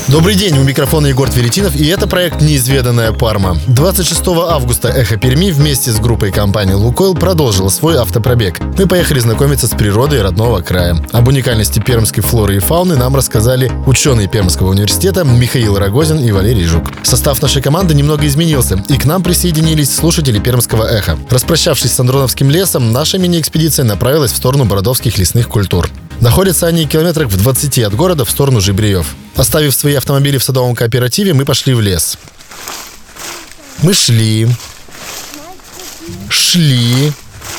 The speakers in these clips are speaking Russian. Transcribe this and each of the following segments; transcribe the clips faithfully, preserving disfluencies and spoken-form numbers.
Добрый день, у микрофона Егор Тверетинов, и это проект «Неизведанная Парма». двадцать шестого августа «Эхо Перми» вместе с группой компании «Лукойл» продолжила свой автопробег. Мы поехали знакомиться с природой родного края. Об уникальности пермской флоры и фауны нам рассказали ученые Пермского университета Михаил Рогозин и Валерий Жук. Состав нашей команды немного изменился, и к нам присоединились слушатели Пермского «Эхо». Распрощавшись с Андроновским лесом, наша мини-экспедиция направилась в сторону Бородовских лесных культур. Находятся они километрах в двадцати от города в сторону Жибреев. Оставив свои автомобили в садовом кооперативе, мы пошли в лес. Мы шли. Шли.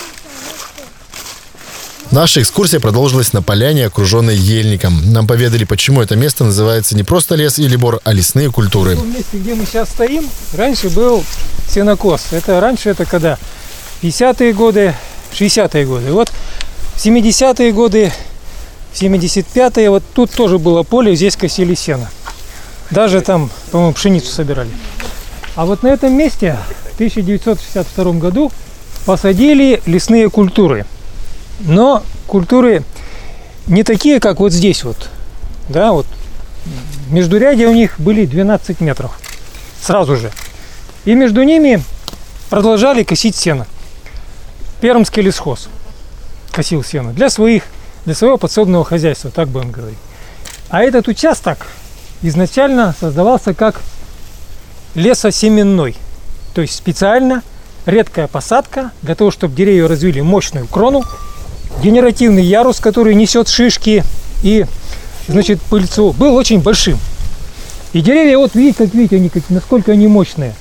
Наша экскурсия продолжилась на поляне, окруженной ельником. Нам поведали, почему это место называется не просто лес или бор, а лесные культуры. В том месте, где мы сейчас стоим, раньше был сенокос. Это раньше, это когда? пятидесятые годы, шестидесятые годы. Вот в семидесятые годы, семьдесят пятые, вот тут тоже было поле, здесь косили сено. Даже там, по-моему, пшеницу собирали. А вот на этом месте в тысяча девятьсот шестьдесят втором году посадили лесные культуры. Но культуры не такие, как вот здесь вот. Да, вот. Междурядья у них были двенадцать метров. Сразу же. И между ними продолжали косить сено. Пермский лесхоз косил сено для своих, для своего подсобного хозяйства, так будем говорить. А этот участок изначально создавался как лесосеменной. То есть специально редкая посадка для того, чтобы деревья развили мощную крону, генеративный ярус, который несет шишки и, значит, пыльцу, был очень большим. И деревья, вот видите, как видите, они, как, насколько они мощные.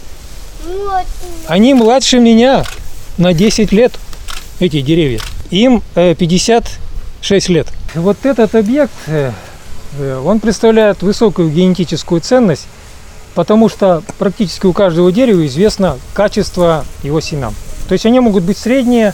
Они младше меня на десять лет, эти деревья. Им э, пятьдесят шесть лет. Вот этот объект, э, он представляет высокую генетическую ценность, потому что практически у каждого дерева известно качество его семян. То есть они могут быть средние,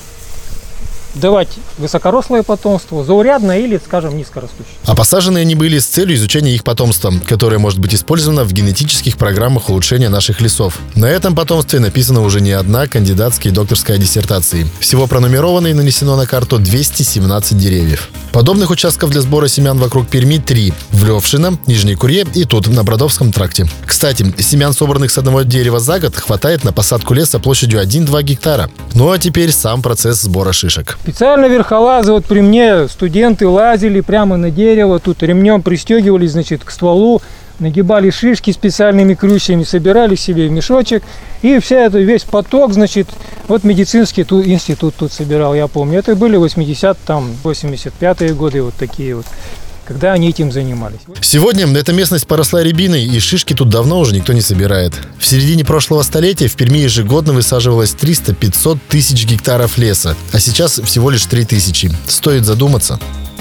давать высокорослое потомство, заурядное или, скажем, низкорастущее. А посажены они были с целью изучения их потомства, которое может быть использовано в генетических программах улучшения наших лесов. На этом потомстве написана уже не одна кандидатская и докторская диссертации. Всего пронумеровано и нанесено на карту двести семнадцать деревьев. Подобных участков для сбора семян вокруг Перми три. В Левшино, Нижней Курье и тут, на Бродовском тракте. Кстати, семян, собранных с одного дерева за год, хватает на посадку леса площадью один-два гектара. Ну а теперь сам процесс сбора шишек. Специально верхолазы, вот при мне студенты лазили прямо на дерево, тут ремнем пристегивались, значит, к стволу, нагибали шишки специальными крючьями, собирали себе в мешочек, и вся это, весь поток, значит, вот медицинский тут, институт тут собирал, я помню. Это были восьмидесятые, там, восемьдесят пятые годы, вот такие вот, когда они этим занимались. Сегодня эта местность поросла рябиной, и шишки тут давно уже никто не собирает. В середине прошлого столетия в Перми ежегодно высаживалось триста-пятьсот тысяч гектаров леса, а сейчас всего лишь три тысячи. Стоит задуматься.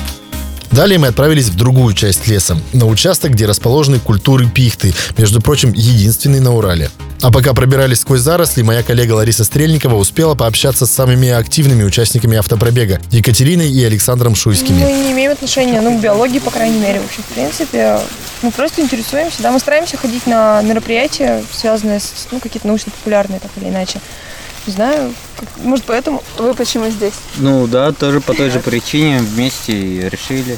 Далее мы отправились в другую часть леса, на участок, где расположены культуры пихты, между прочим, единственный на Урале. А пока пробирались сквозь заросли, моя коллега Лариса Стрельникова успела пообщаться с самыми активными участниками автопробега – Екатериной и Александром Шуйскими. Мы не имеем отношения, ну, к биологии, по крайней мере, вообще, в принципе. Мы просто интересуемся, да, мы стараемся ходить на мероприятия, связанные с, ну, какие-то научно-популярные, так или иначе. Не знаю, как, может, поэтому. Вы почему здесь? Ну да, тоже по той же причине вместе и решили.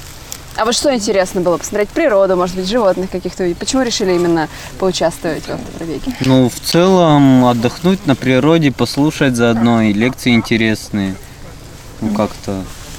А вот что интересно было? Посмотреть природу, может быть, животных каких-то. Почему решили именно поучаствовать в автопробеге? Ну, в целом, отдохнуть на природе, послушать заодно, и лекции интересные. Ну, как-то.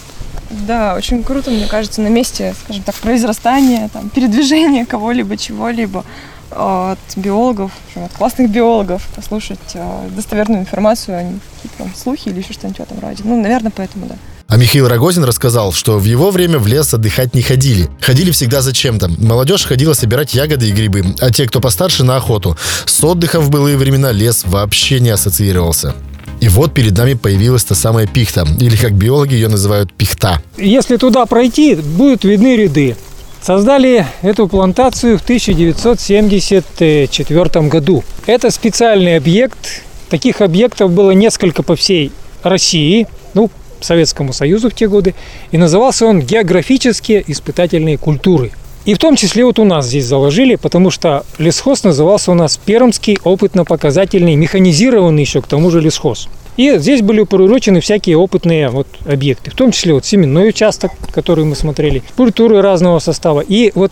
Да, очень круто, мне кажется, на месте, скажем так, произрастания, там, передвижения кого-либо, чего-либо от биологов, от классных биологов, послушать достоверную информацию, а не какие-то слухи или еще что-нибудь в этом роде. Ну, наверное, поэтому, да. А Михаил Рогозин рассказал, что в его время в лес отдыхать не ходили. Ходили всегда за чем-то. Молодежь ходила собирать ягоды и грибы, а те, кто постарше, на охоту. С отдыхом в былые времена лес вообще не ассоциировался. И вот перед нами появилась та самая пихта, или как биологи ее называют, пихта. Если туда пройти, будут видны ряды. Создали эту плантацию в тысяча девятьсот семьдесят четвёртом году. Это специальный объект. Таких объектов было несколько по всей России, ну, Советскому Союзу в те годы. И назывался он «Географические испытательные культуры». И в том числе вот у нас здесь заложили, потому что лесхоз назывался у нас Пермский опытно-показательный, механизированный еще к тому же лесхоз. И здесь были приурочены всякие опытные вот объекты, в том числе вот семенной участок, который мы смотрели, культуры разного состава. И вот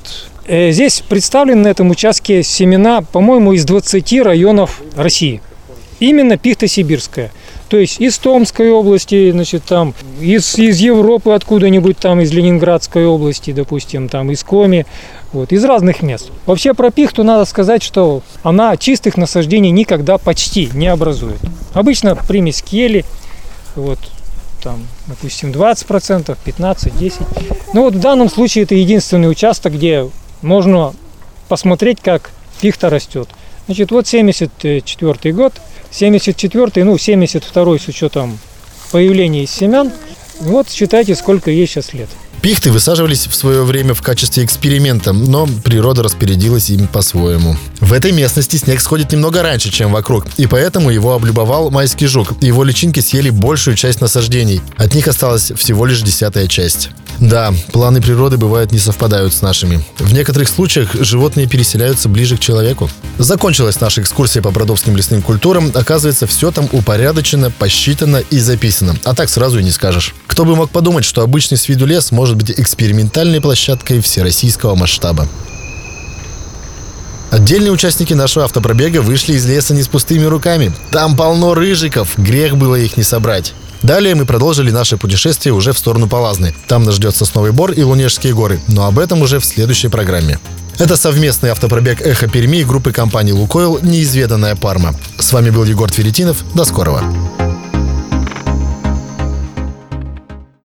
Э, Здесь представлены на этом участке семена, по-моему, из двадцати районов России. Именно пихта сибирская. То есть из Томской области, значит, там, из, из Европы откуда-нибудь там, из Ленинградской области, допустим, там, из Коми, вот, из разных мест. Вообще про пихту надо сказать, что она чистых насаждений никогда почти не образует. Обычно примесь кели, вот, там, допустим, двадцать процентов, пятнадцать, десять. Но вот в данном случае это единственный участок, где можно посмотреть, как пихта растет. Значит, вот семьдесят четвёртый год, семьдесят четвёртый, ну, семьдесят второй с учетом появления из семян. Вот считайте, сколько ей сейчас лет. Пихты высаживались в свое время в качестве эксперимента, но природа распорядилась им по-своему. В этой местности снег сходит немного раньше, чем вокруг, и поэтому его облюбовал майский жук. Его личинки съели большую часть насаждений. От них осталась всего лишь десятая часть. Да, планы природы бывают не совпадают с нашими. В некоторых случаях животные переселяются ближе к человеку. Закончилась наша экскурсия по Бродовским лесным культурам. Оказывается, все там упорядочено, посчитано и записано. А так сразу и не скажешь. Кто бы мог подумать, что обычный с виду лес может быть экспериментальной площадкой всероссийского масштаба. Отдельные участники нашего автопробега вышли из леса не с пустыми руками. Там полно рыжиков, грех было их не собрать. Далее мы продолжили наше путешествие уже в сторону Палазны. Там нас ждет Сосновый Бор и Лунежские горы, но об этом уже в следующей программе. Это совместный автопробег «Эхо Перми» и группы компании «Лукойл» «Неизведанная Парма». С вами был Егор Тверетинов. До скорого.